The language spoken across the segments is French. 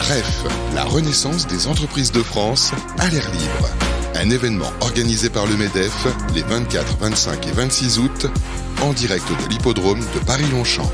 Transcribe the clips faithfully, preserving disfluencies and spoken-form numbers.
R E F, la renaissance des entreprises de France à l'air libre. Un événement organisé par le MEDEF les vingt-quatre, vingt-cinq et vingt-six août, en direct de l'hippodrome de Paris-Longchamp.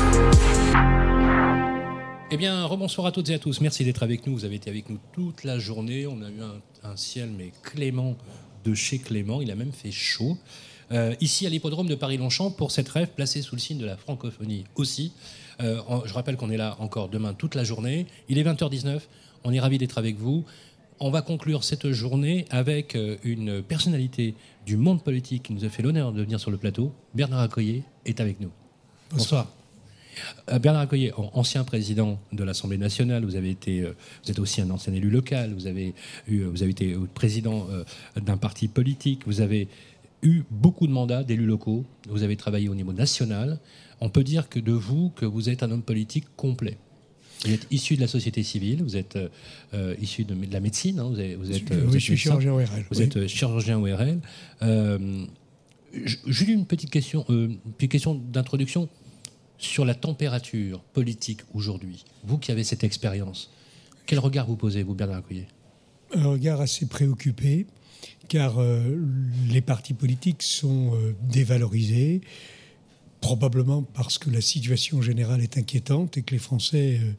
Eh bien, rebonsoir à toutes et à tous. Merci d'être avec nous. Vous avez été avec nous toute la journée. On a eu un, un ciel, mais clément de chez Clément. Il a même fait chaud. Euh, ici, à l'hippodrome de Paris-Longchamp, pour cette rêve placée sous le signe de la francophonie aussi. Euh, je rappelle qu'on est là encore demain toute la journée. Il est vingt heures dix-neuf. On est ravis d'être avec vous. On va conclure cette journée avec une personnalité du monde politique qui nous a fait l'honneur de venir sur le plateau. Bernard Accoyer est avec nous. Bonsoir. Euh, Bernard Accoyer, ancien président de l'Assemblée nationale, vous avez été, euh, vous êtes aussi un ancien élu local, vous avez, eu, vous avez été président euh, d'un parti politique, vous avez eu beaucoup de mandats d'élus locaux, vous avez travaillé au niveau national. On peut dire que de vous, que vous êtes un homme politique complet. Vous êtes issu de la société civile, vous êtes euh, issu de, de la médecine, hein, vous êtes, vous êtes, oui, vous je êtes suis médecin, chirurgien O R L. Vous oui. êtes chirurgien O R L. Euh, J'ai une petite question, euh, une petite question d'introduction sur la température politique aujourd'hui. Vous qui avez cette expérience, quel regard vous posez, vous, Bernard Accoyer ? Un regard assez préoccupé, car euh, les partis politiques sont euh, dévalorisés, probablement parce que la situation générale est inquiétante et que les Français euh,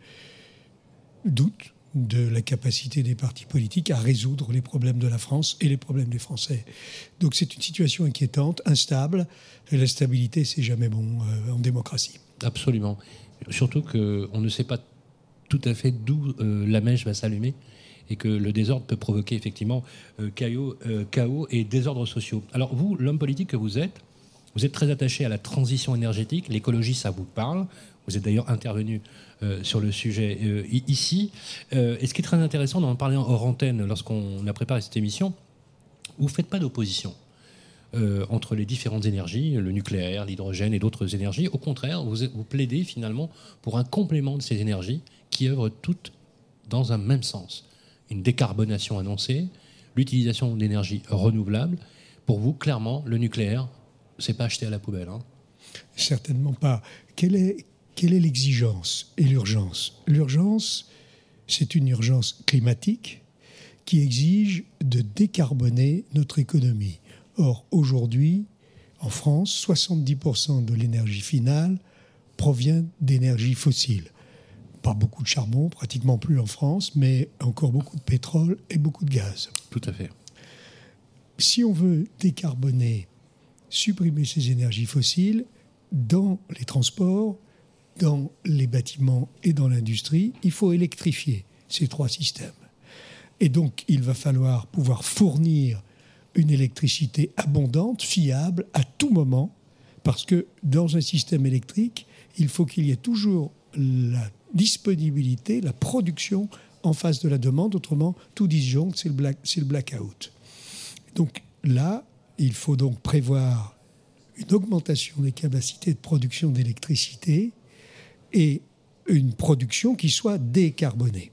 doutent de la capacité des partis politiques à résoudre les problèmes de la France et les problèmes des Français. Donc c'est une situation inquiétante, instable, et la stabilité, c'est jamais bon euh, en démocratie. Absolument. Surtout qu'on ne sait pas tout à fait d'où euh, la mèche va s'allumer et que le désordre peut provoquer effectivement euh, chaos, euh, chaos et désordres sociaux. Alors vous, l'homme politique que vous êtes, vous êtes très attaché à la transition énergétique, l'écologie, ça vous parle. Vous êtes d'ailleurs intervenu euh, sur le sujet euh, ici. Euh, et ce qui est très intéressant, on en parlait hors antenne lorsqu'on a préparé cette émission, vous ne faites pas d'opposition euh, entre les différentes énergies, le nucléaire, l'hydrogène et d'autres énergies. Au contraire, vous, vous plaidez finalement pour un complément de ces énergies qui œuvrent toutes dans un même sens. Une décarbonation annoncée, l'utilisation d'énergies renouvelables. Pour vous, clairement, le nucléaire, c'est pas acheté à la poubelle. Hein. Certainement pas. Quelle est, quelle est l'exigence et l'urgence ? L'urgence, c'est une urgence climatique qui exige de décarboner notre économie. Or, aujourd'hui, en France, soixante-dix pour cent de l'énergie finale provient d'énergie fossile. Pas beaucoup de charbon, pratiquement plus en France, mais encore beaucoup de pétrole et beaucoup de gaz. Tout à fait. Si on veut décarboner, supprimer ces énergies fossiles dans les transports, dans les bâtiments et dans l'industrie, il faut électrifier ces trois systèmes. Et donc, il va falloir pouvoir fournir une électricité abondante, fiable, à tout moment, parce que dans un système électrique, il faut qu'il y ait toujours la disponibilité, la production en face de la demande. Autrement, tout disjoncte, c'est le, black, c'est le blackout. Donc là, il faut donc prévoir une augmentation des capacités de production d'électricité et une production qui soit décarbonée.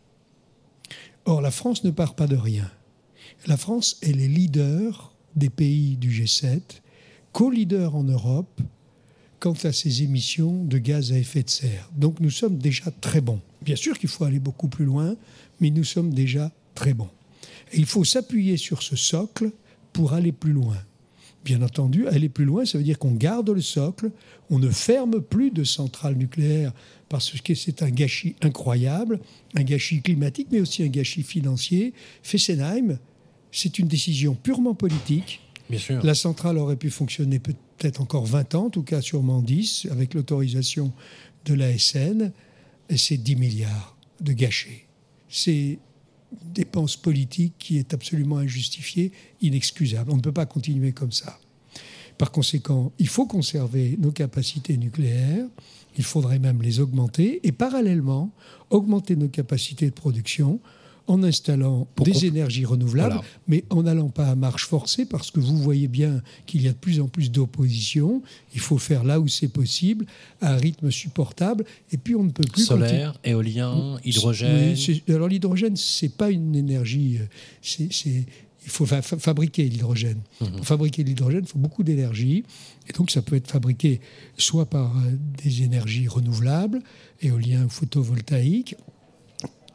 Or, la France ne part pas de rien. La France est le leader des pays du G sept, co-leader en Europe quant à ses émissions de gaz à effet de serre. Donc nous sommes déjà très bons. Bien sûr qu'il faut aller beaucoup plus loin, mais nous sommes déjà très bons. Et il faut s'appuyer sur ce socle pour aller plus loin. Bien entendu, aller plus loin, ça veut dire qu'on garde le socle, on ne ferme plus de centrales nucléaires parce que c'est un gâchis incroyable, un gâchis climatique, mais aussi un gâchis financier. Fessenheim, c'est une décision purement politique. Bien sûr. La centrale aurait pu fonctionner peut-être encore vingt ans, en tout cas sûrement dix, avec l'autorisation de l'A S N, et c'est dix milliards de gâchés. C'est une dépense politique qui est absolument injustifiée, inexcusable. On ne peut pas continuer comme ça. Par conséquent, il faut conserver nos capacités nucléaires, il faudrait même les augmenter, et parallèlement, augmenter nos capacités de production en installant Pour des comp- énergies renouvelables, voilà. Mais en n'allant pas à marche forcée, parce que vous voyez bien qu'il y a de plus en plus d'opposition. Il faut faire là où c'est possible, à un rythme supportable, et puis on ne peut plus... Solaire, continu- éolien, hydrogène... Oui, alors l'hydrogène, c'est pas une énergie... C'est, c'est, il faut fa- fabriquer l'hydrogène. Mmh. Pour fabriquer l'hydrogène, il faut beaucoup d'énergie, et donc ça peut être fabriqué soit par des énergies renouvelables, éolien ou photovoltaïque,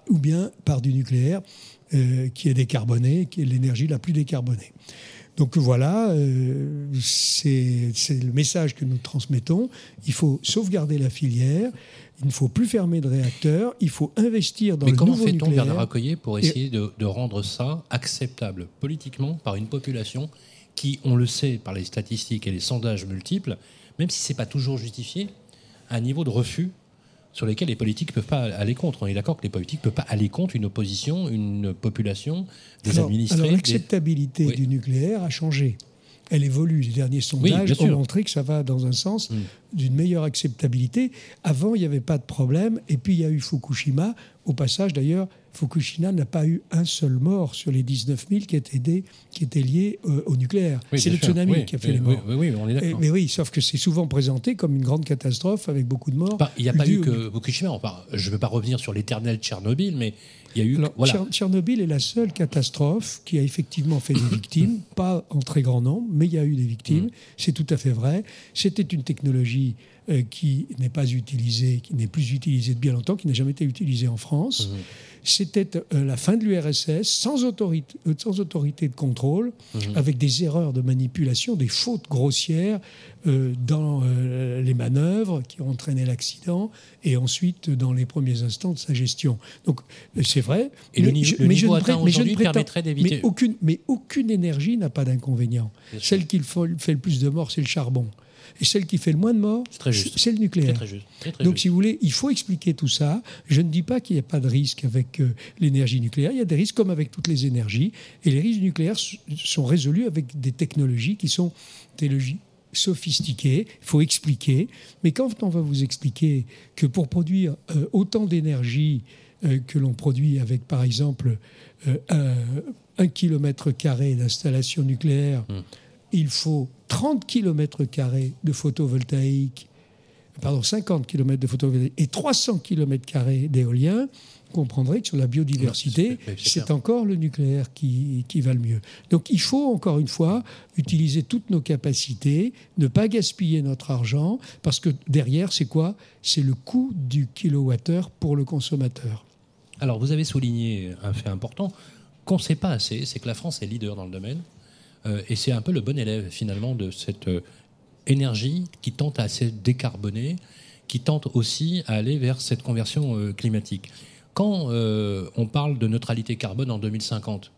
ou bien par du nucléaire euh, qui est décarboné, qui est l'énergie la plus décarbonée. Donc voilà, euh, c'est, c'est le message que nous transmettons. Il faut sauvegarder la filière, il ne faut plus fermer de réacteurs, il faut investir dans Mais le nouveau nucléaire. Mais comment fait-on, Bernard Accoyer, pour essayer de, de rendre ça acceptable politiquement par une population qui, on le sait par les statistiques et les sondages multiples, même si ce n'est pas toujours justifié, a un niveau de refus sur lesquels les politiques ne peuvent pas aller contre. On est d'accord que les politiques ne peuvent pas aller contre une opposition, une population, des alors, administrés. Alors l'acceptabilité des... oui. du nucléaire a changé. Elle évolue. Les derniers sondages oui, ont montré que ça va dans un sens mmh. d'une meilleure acceptabilité. Avant, il n'y avait pas de problème. Et puis, il y a eu Fukushima. Au passage, d'ailleurs, Fukushima n'a pas eu un seul mort sur les dix-neuf mille qui étaient, des, qui étaient liés euh, au nucléaire. Oui, c'est le sûr. tsunami oui, qui a fait oui, les morts. Oui, oui, on est d'accord. Et, mais oui, sauf que c'est souvent présenté comme une grande catastrophe avec beaucoup de morts. Enfin, il n'y a pas eu que Fukushima. Enfin, je ne veux pas revenir sur l'éternel Tchernobyl, mais il y a eu... Alors, voilà. Tchernobyl est la seule catastrophe qui a effectivement fait des victimes, pas en très grand nombre, mais il y a eu des victimes. Mmh. C'est tout à fait vrai. C'était une technologie euh, qui n'est pas utilisée, qui n'est plus utilisée depuis bien longtemps, qui n'a jamais été utilisée en France. Mmh. C'était euh, la fin de l'U R S S, sans autorité, euh, sans autorité de contrôle, mmh. avec des erreurs de manipulation, des fautes grossières euh, dans euh, les manœuvres qui ont entraîné l'accident, et ensuite dans les premiers instants de sa gestion. Donc c'est vrai. Et mais le, niveau, je, le niveau atteint aujourd'hui prétends, permettrait d'éviter... Mais aucune, mais aucune énergie n'a pas d'inconvénient. Celle qui fait le plus de morts, c'est le charbon. Et celle qui fait le moins de morts, c'est, c'est le nucléaire. Très, très juste. Très, très Donc, juste. si vous voulez, il faut expliquer tout ça. Je ne dis pas qu'il n'y a pas de risque avec euh, l'énergie nucléaire. Il y a des risques comme avec toutes les énergies. Et les risques nucléaires sont résolus avec des technologies qui sont des technologies sophistiquées. Il faut expliquer. Mais quand on va vous expliquer que pour produire euh, autant d'énergie euh, que l'on produit avec, par exemple, euh, un, un kilomètre carré d'installation nucléaire, hum. il faut trente kilomètres carrés de photovoltaïque, pardon, cinquante kilomètres de photovoltaïque et trois cents kilomètres carrés d'éolien, vous comprendrez que sur la biodiversité, ouais, c'est, c'est, c'est encore le nucléaire qui, qui va le mieux. Donc il faut, encore une fois, utiliser toutes nos capacités, ne pas gaspiller notre argent, parce que derrière, c'est quoi ? C'est le coût du kilowattheure pour le consommateur. Alors, vous avez souligné un fait important qu'on ne sait pas assez, c'est que la France est leader dans le domaine. Euh, et c'est un peu le bon élève, finalement, de cette euh, énergie qui tente à se décarboner, qui tente aussi à aller vers cette conversion euh, climatique. Quand euh, on parle de neutralité carbone en deux mille cinquante,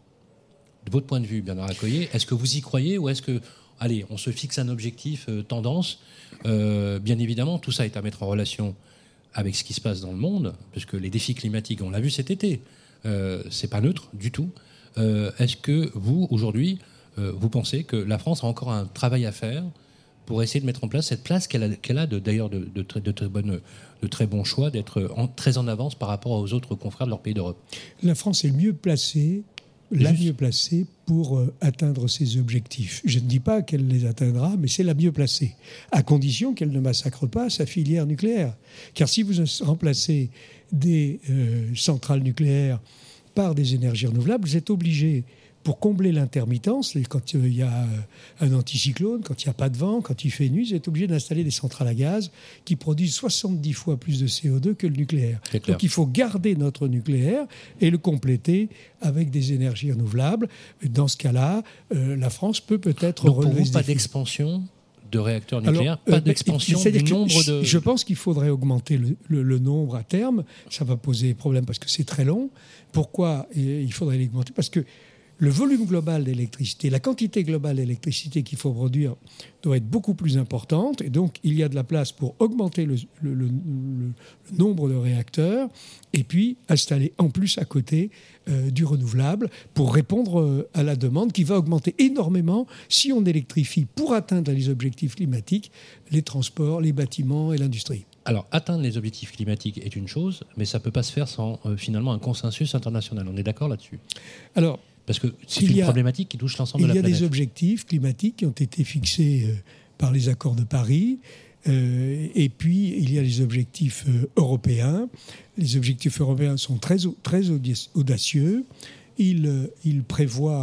de votre point de vue, Bernard Accoyer, est-ce que vous y croyez ou est-ce que, allez, on se fixe un objectif euh, tendance euh, Bien évidemment, tout ça est à mettre en relation avec ce qui se passe dans le monde, puisque les défis climatiques, on l'a vu cet été, euh, c'est pas neutre du tout. Euh, est-ce que vous, aujourd'hui, vous pensez que la France a encore un travail à faire pour essayer de mettre en place cette place qu'elle a, qu'elle a de, d'ailleurs de, de, de, de, très bonne, de très bons choix, d'être en, très en avance par rapport aux autres confrères de leur pays d'Europe ? La France est le mieux placée, la mieux placée pour euh, atteindre ses objectifs. Je ne dis pas qu'elle les atteindra, mais c'est la mieux placée, à condition qu'elle ne massacre pas sa filière nucléaire. Car si vous remplacez des euh, centrales nucléaires par des énergies renouvelables, vous êtes obligé, pour combler l'intermittence, quand il y a un anticyclone, quand il n'y a pas de vent, quand il fait nuit, vous êtes obligé d'installer des centrales à gaz qui produisent soixante-dix fois plus de C O deux que le nucléaire. Donc il faut garder notre nucléaire et le compléter avec des énergies renouvelables. Dans ce cas-là, euh, la France peut peut-être Donc relever pour vous, ce pas défi. d'expansion de réacteurs nucléaires, Alors, pas euh, d'expansion du nombre de... Je pense qu'il faudrait augmenter le, le, le nombre à terme. Ça va poser problème parce que c'est très long. Pourquoi il faudrait l'augmenter ? Parce que le volume global d'électricité, la quantité globale d'électricité qu'il faut produire doit être beaucoup plus importante. Et donc, il y a de la place pour augmenter le, le, le, le nombre de réacteurs et puis installer en plus à côté euh, du renouvelable pour répondre euh, à la demande qui va augmenter énormément si on électrifie pour atteindre les objectifs climatiques, les transports, les bâtiments et l'industrie. Alors, atteindre les objectifs climatiques est une chose, mais ça ne peut pas se faire sans euh, finalement un consensus international. On est d'accord là-dessus ? Alors, parce que c'est une a, problématique qui touche l'ensemble de la planète. Il y a des objectifs climatiques qui ont été fixés euh, par les accords de Paris. Euh, et puis, il y a les objectifs euh, européens. Les objectifs européens sont très, très audacieux. Ils, euh, ils prévoient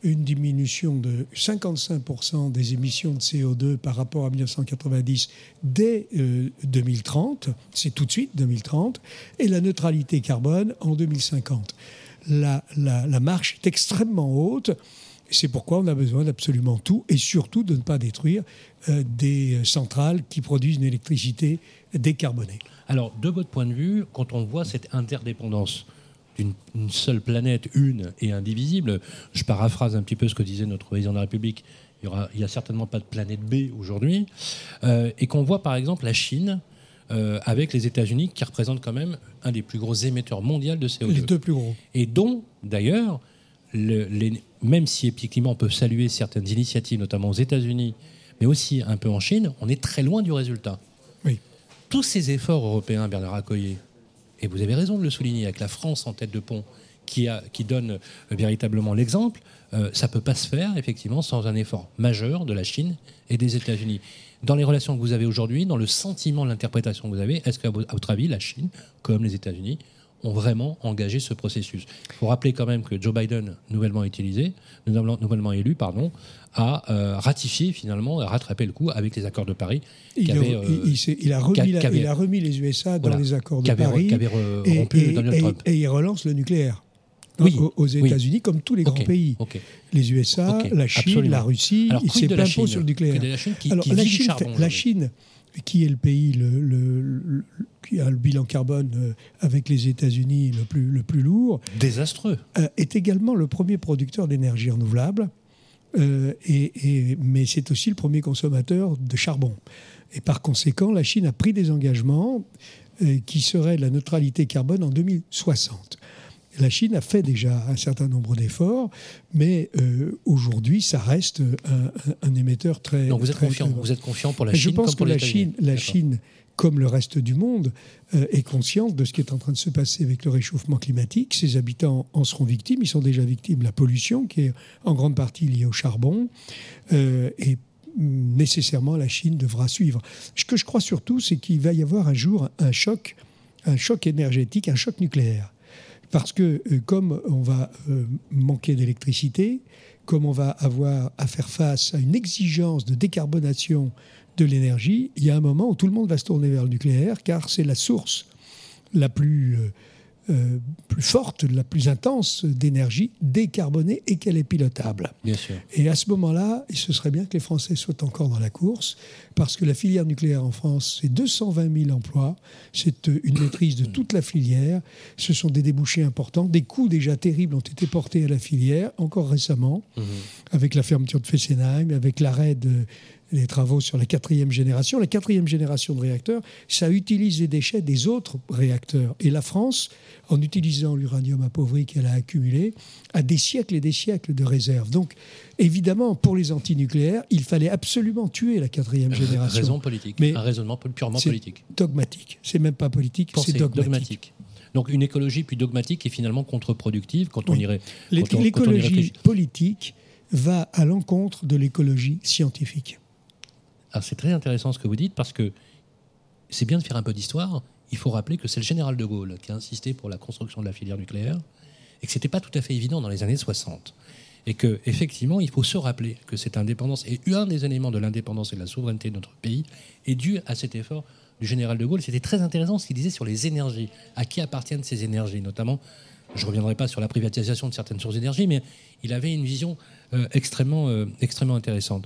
une diminution de cinquante-cinq pour cent des émissions de C O deux par rapport à mille neuf cent quatre-vingt-dix dès euh, deux mille trente, c'est tout de suite deux mille trente, et la neutralité carbone en deux mille cinquante. La, la, la marche est extrêmement haute. C'est pourquoi on a besoin d'absolument tout et surtout de ne pas détruire euh, des centrales qui produisent une électricité décarbonée. Alors, de votre point de vue, quand on voit cette interdépendance d'une une seule planète, une et indivisible, je paraphrase un petit peu ce que disait notre président de la République, il n'y a certainement pas de planète B aujourd'hui, euh, et qu'on voit par exemple la Chine euh, avec les États-Unis qui représentent quand même un des plus gros émetteurs mondiaux de C O deux. Les deux plus gros. Et dont, d'ailleurs, le, les, même si effectivement on peut saluer certaines initiatives, notamment aux États-Unis, mais aussi un peu en Chine, on est très loin du résultat. Oui. Tous ces efforts européens, Bernard Accoyer, et vous avez raison de le souligner, avec la France en tête de pont, qui, a, qui donne véritablement l'exemple, euh, ça ne peut pas se faire effectivement sans un effort majeur de la Chine et des États-Unis. Dans les relations que vous avez aujourd'hui, dans le sentiment, l'interprétation que vous avez, est-ce qu'à votre avis, la Chine, comme les États-Unis, ont vraiment engagé ce processus? Il faut rappeler quand même que Joe Biden, nouvellement utilisé, nouvellement élu, pardon, a euh, ratifié finalement, a rattrapé le coup avec les accords de Paris. Il, avait, a, euh, il, il, il, a remis la, avait, il a remis les U S A dans voilà, les accords de qu'avait, Paris qu'avait re, et, rompu et, Donald et, Trump. Et il relance le nucléaire. Oui, aux États-Unis, oui. Comme tous les okay, grands pays. Okay. Les U S A, okay, la Chine, absolument. la Russie, Alors, il s'est plein pot sur le nucléaire. De la Chine qui, Alors, qui la, vit Chine, charbon, la Chine, qui est le pays le, le, le, qui a le bilan carbone euh, avec les États-Unis le plus, le plus lourd, désastreux, euh, est également le premier producteur d'énergie renouvelable, euh, et, et, mais c'est aussi le premier consommateur de charbon. Et par conséquent, la Chine a pris des engagements euh, qui seraient la neutralité carbone en deux mille soixante. La Chine a fait déjà un certain nombre d'efforts, mais euh, aujourd'hui, ça reste un, un émetteur très... Donc vous êtes, très, confiant, très... vous êtes confiant pour la Je Chine pense comme pour que les la États-Unis. Chine, la Chine, comme le reste du monde, euh, est consciente de ce qui est en train de se passer avec le réchauffement climatique. Ses habitants en seront victimes. Ils sont déjà victimes de la pollution, qui est en grande partie liée au charbon. Euh, et nécessairement, la Chine devra suivre. Ce que je crois surtout, c'est qu'il va y avoir un jour un choc, un choc énergétique, un choc nucléaire. Parce que euh, comme on va euh, manquer d'électricité, comme on va avoir à faire face à une exigence de décarbonation de l'énergie, il y a un moment où tout le monde va se tourner vers le nucléaire, car c'est la source la plus, euh, euh, plus forte, la plus intense d'énergie décarbonée et qu'elle est pilotable. Bien sûr. Et à ce moment-là, ce serait bien que les Français soient encore dans la course, parce que la filière nucléaire en France, c'est deux cent vingt mille emplois, c'est une maîtrise de toute la filière, ce sont des débouchés importants, des coûts déjà terribles ont été portés à la filière, encore récemment, mmh. avec la fermeture de Fessenheim, avec l'arrêt de... les travaux sur la quatrième génération. La quatrième génération de réacteurs, ça utilise les déchets des autres réacteurs. Et la France, en utilisant l'uranium appauvri qu'elle a accumulé, a des siècles et des siècles de réserves. Donc, évidemment, pour les antinucléaires, il fallait absolument tuer la quatrième génération. Raison politique, mais un raisonnement purement c'est politique. Dogmatique. C'est même pas politique, Pensez, c'est dogmatique. dogmatique. Donc une écologie plus dogmatique est finalement contre-productive quand on oui. irait... Les, quand on, l'écologie quand on politique va à l'encontre de l'écologie scientifique. Alors c'est très intéressant ce que vous dites, parce que c'est bien de faire un peu d'histoire. Il faut rappeler que c'est le général de Gaulle qui a insisté pour la construction de la filière nucléaire et que ce n'était pas tout à fait évident dans les années soixante. Et qu'effectivement, il faut se rappeler que cette indépendance, et un des éléments de l'indépendance et de la souveraineté de notre pays, est dû à cet effort du général de Gaulle. C'était très intéressant ce qu'il disait sur les énergies. À qui appartiennent ces énergies, notamment, je ne reviendrai pas sur la privatisation de certaines sources d'énergie, mais il avait une vision euh, extrêmement, euh, extrêmement intéressante.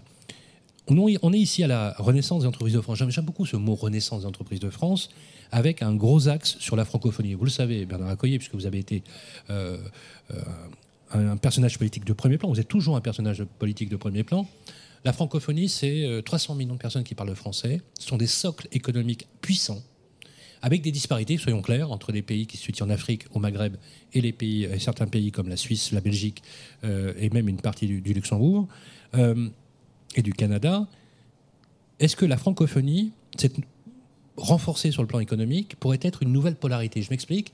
On est ici à la renaissance des entreprises de France. J'aime beaucoup ce mot renaissance des entreprises de France, avec un gros axe sur la francophonie. Vous le savez, Bernard Accoyer, puisque vous avez été euh, euh, un personnage politique de premier plan. Vous êtes toujours un personnage politique de premier plan. La francophonie, c'est trois cents millions de personnes qui parlent français. Ce sont des socles économiques puissants, avec des disparités, soyons clairs, entre les pays qui se situent en Afrique, au Maghreb, et les pays, et certains pays comme la Suisse, la Belgique, euh, et même une partie du, du Luxembourg. Euh, et du Canada. Est-ce que la francophonie, cette renforcée sur le plan économique, pourrait être une nouvelle polarité? Je m'explique.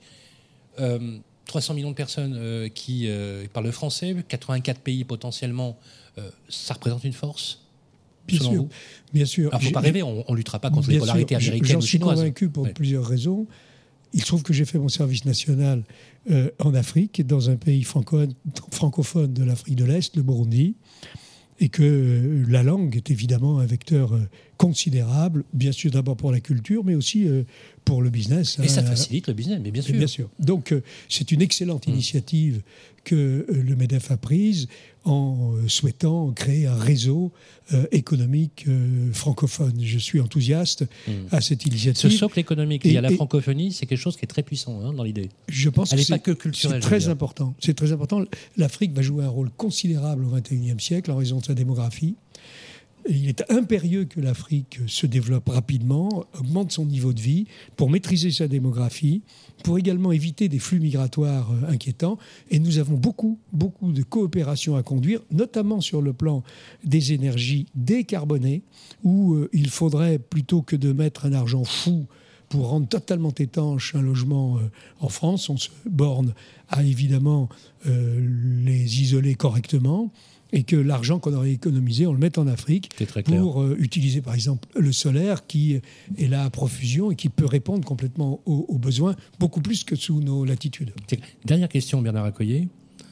Euh, trois cents millions de personnes euh, qui euh, parlent le français, quatre-vingt-quatre pays potentiellement, euh, ça représente une force, bien selon sûr, vous? Bien sûr. Alors, il ne faut pas rêver, on ne luttera pas contre les polarités sûr, américaines j'en ou chinoises. J'en suis convaincu pour ouais. plusieurs raisons. il se trouve que j'ai fait mon service national euh, en Afrique, dans un pays franco- francophone de l'Afrique de l'Est, le Burundi, et que euh, la langue est évidemment un vecteur euh, considérable, bien sûr d'abord pour la culture, mais aussi euh, pour le business. Et ça hein, facilite le business, mais bien sûr. Bien sûr. Donc euh, c'est une excellente mmh. initiative que euh, le MEDEF a prise en euh, souhaitant créer un réseau euh, économique euh, francophone. Je suis enthousiaste mmh. à cette initiative. Ce socle économique lié à la francophonie, c'est quelque chose qui est très puissant hein, dans l'idée. Je pense Elle que n'est pas que culturelle. C'est très important. C'est très important. L'Afrique va jouer un rôle considérable au vingt et unième siècle en raison de sa démographie. Il est impérieux que l'Afrique se développe rapidement, augmente son niveau de vie pour maîtriser sa démographie, pour également éviter des flux migratoires inquiétants. Et nous avons beaucoup, beaucoup de coopération à conduire, notamment sur le plan des énergies décarbonées, où euh, il faudrait, plutôt que de mettre un argent fou pour rendre totalement étanche un logement euh, en France, on se borne à évidemment euh, les isoler correctement, et que l'argent qu'on aurait économisé, on le mette en Afrique pour euh, utiliser par exemple le solaire qui est là à profusion et qui peut répondre complètement aux, aux besoins, beaucoup plus que sous nos latitudes. Dernière question, Bernard Accoyer.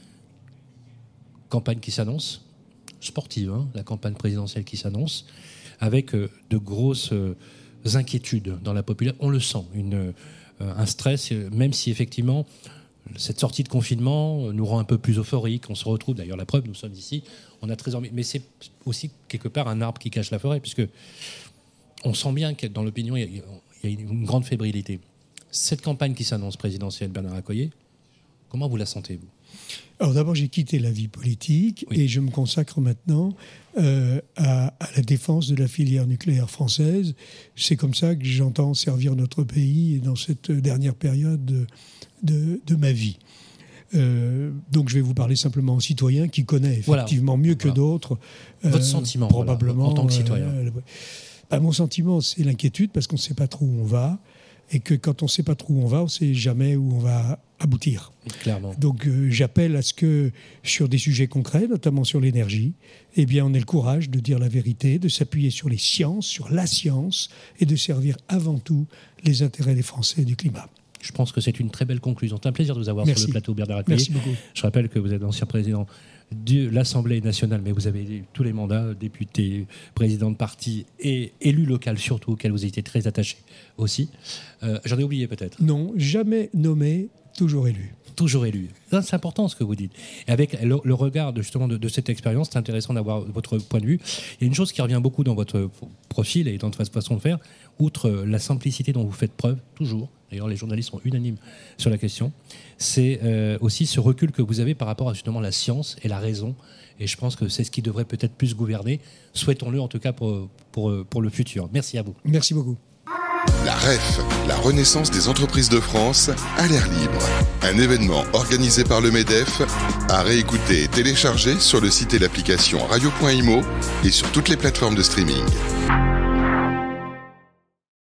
Campagne qui s'annonce, sportive, hein, la campagne présidentielle qui s'annonce, avec euh, de grosses euh, inquiétudes dans la population. On le sent, une, euh, un stress, même si effectivement... Cette sortie de confinement nous rend un peu plus euphoriques. On se retrouve, d'ailleurs, la preuve, nous sommes ici. On a très envie. Mais c'est aussi quelque part un arbre qui cache la forêt, puisque on sent bien que dans l'opinion, il y a une grande fébrilité. Cette campagne qui s'annonce présidentielle, Bernard Accoyer, comment vous la sentez, vous ? Alors d'abord, j'ai quitté la vie politique oui. et je me consacre maintenant euh, à, à la défense de la filière nucléaire française. C'est comme ça que j'entends servir notre pays dans cette dernière période de, de, de ma vie. Euh, donc je vais vous parler simplement en citoyen qui connaît effectivement voilà. mieux que voilà. d'autres. Votre euh, sentiment, probablement, voilà, en tant que citoyen euh, bah, mon sentiment, c'est l'inquiétude parce qu'on ne sait pas trop où on va. Et que quand on ne sait pas trop où on va, on ne sait jamais où on va aboutir. Clairement. Donc euh, j'appelle à ce que, sur des sujets concrets, notamment sur l'énergie, eh bien, on ait le courage de dire la vérité, de s'appuyer sur les sciences, sur la science, et de servir avant tout les intérêts des Français et du climat. Je pense que c'est une très belle conclusion. C'est un plaisir de vous avoir Merci. sur le plateau, Bernard Accoyer. Merci beaucoup. Je rappelle que vous êtes ancien président de l'Assemblée nationale, mais vous avez tous les mandats, député, président de parti et élu local surtout, auquel vous avez été très attaché aussi. Euh, j'en ai oublié peut-être. Non, jamais nommé, toujours élu. Toujours élu. C'est important ce que vous dites. Et avec le, le regard de, justement de, de cette expérience, c'est intéressant d'avoir votre point de vue. Il y a une chose qui revient beaucoup dans votre profil et dans votre façon de faire, outre la simplicité dont vous faites preuve, toujours, d'ailleurs les journalistes sont unanimes sur la question, c'est euh, aussi ce recul que vous avez par rapport à justement la science et la raison. Et je pense que c'est ce qui devrait peut-être plus gouverner. Souhaitons-le en tout cas pour, pour, pour le futur. Merci à vous. Merci beaucoup. La R E F, la renaissance des entreprises de France, à l'air libre. Un événement organisé par le MEDEF, à réécouter et télécharger sur le site et l'application radio point imo et sur toutes les plateformes de streaming.